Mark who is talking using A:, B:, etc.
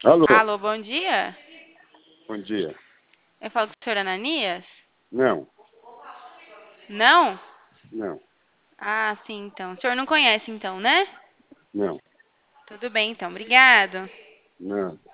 A: Alô,
B: Alô, bom dia.
A: bom dia.
B: Eu falo com o senhor Ananias?
A: Não,
B: Não?
A: não,
B: Ah, sim, então. O senhor não conhece, então, né?
A: não,
B: Tudo bem, então. Obrigado.
A: não.